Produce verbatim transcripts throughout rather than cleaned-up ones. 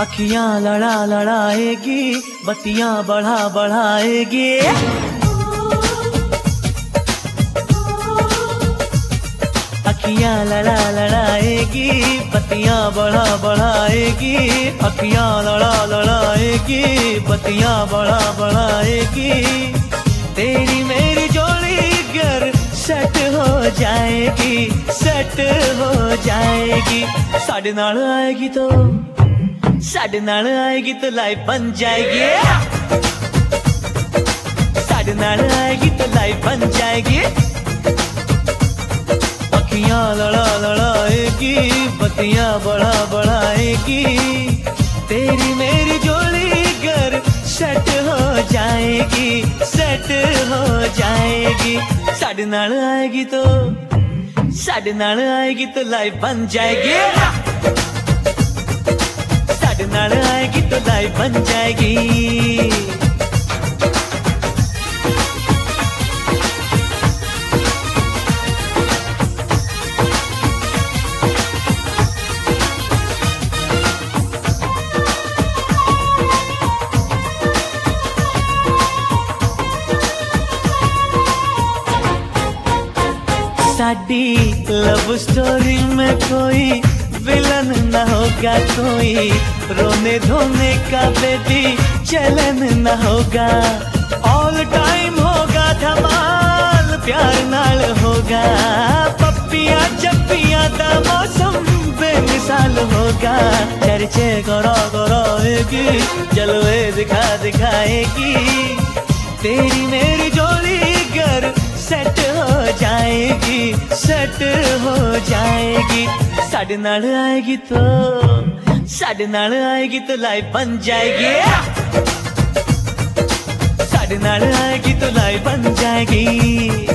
अखियां लड़ा लड़ाएगी, बत्तियां बढ़ा बढ़ाएगी। अखियां लड़ा लड़ाएगी, बत्तियां बढ़ा बढ़ाएगी। अखियां लड़ा लड़ाएगी, बत्तियां बढ़ा बढ़ाएगी। तेरी मेरी जोड़ी गर सेट हो जाएगी, सेट हो जाएगी। साढ़े नाल आएगी तो साढ़े नाल आएगी तो लाइफ बन जाएगी। साढ़े नाल आएगी तो लाइफ बन जाएगी। अखियां लड़ा लड़ाएगी, बत्तियां बढ़ा बढ़ाएगी। तेरी मेरी जोड़ी गर सेट हो जाएगी, सेट हो जाएगी। साढ़े नाल आएगी तो साढ़े नाल आएगी तो लाइफ बन जाएगी। साढ़े नाल आएगी तो लाइफ बन जाएगी। साडी लव स्टोरी में कोई विलन न होगा, कोई रोने धोने का बेबी चलन न होगा। ऑल टाइम होगा धमाल, प्यार नाल होगा। पप्पियां चप्पियां दा मौसम बेमिसाल होगा। चर्चे करो करोएगी, जलवे दिखा दिखाएगी। तेरी मेरी जोड़ी गर सेट हो जाएगी, सेट हो जाएगी। साढ़े नाल आएगी तो साढ़े नाल आएगी तो लाइफ बन जाएगी। साढ़े नाल आएगी तो लाइफ बन जाएगी।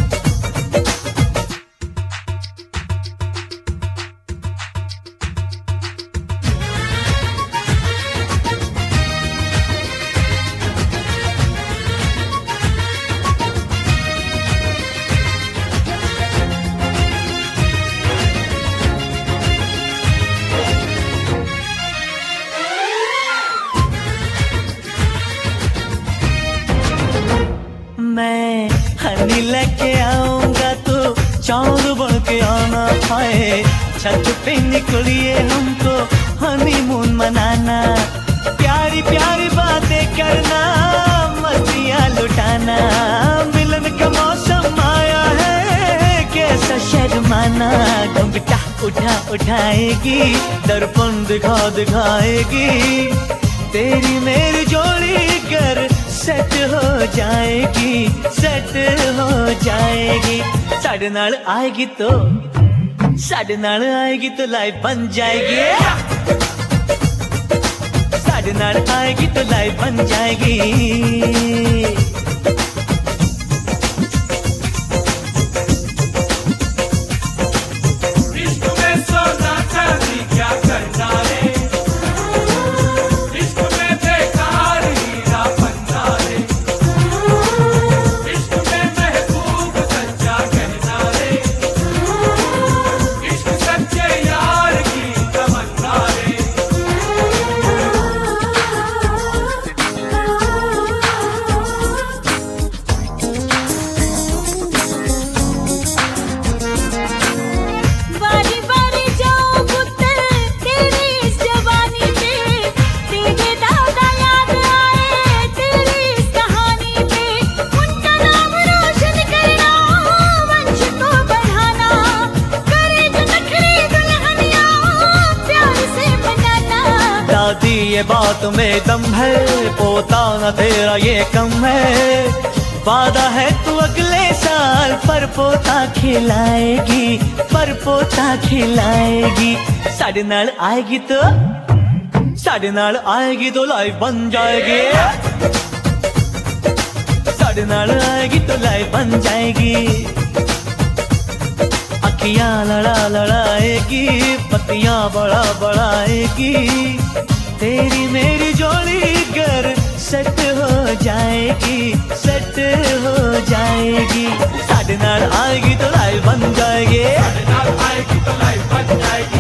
मैं हनी लेके आऊंगा तो चांद बन के आना है। छत पे निकलिए हमको हनीमून मनाना। प्यारी प्यारी बातें करना, मस्तियाँ लुटाना। मिलन का मौसम आया है, कैसा शर्माना। घुंघटा उठा उठाएगी, दर्पण दिखा दिखाएगी। तेरी मेरी जोड़ी कर सेट हो जाएगी, सेट हो जाएगी। साढ़े नाल आएगी तो साढ़े नाल आएगी तो लाइफ बन जाएगी। साढ़े नाल आएगी तो लाइफ बन जाएगी। ये बात में दम है, पोता न तेरा ये कम है। वादा है तू अगले साल पर पोता खिलाएगी, पर पोता खिलाएगी। साढ़े नाल आएगी तो साढ़े नाल आएगी तो लाइफ बन जाएगी। साढ़े नाल आएगी तो लाइफ बन जाएगी। अखियां लड़ा लड़ाएगी, पत्तियां बढ़ा बढ़ाएगी। तेरी मेरी जोड़ी गर सेट हो जाएगी, सेट हो जाएगी। साढ़े नाल आएगी तो लाइफ बन जाएगी। साढ़े नाल आएगी तो लाइफ बन जाएगी।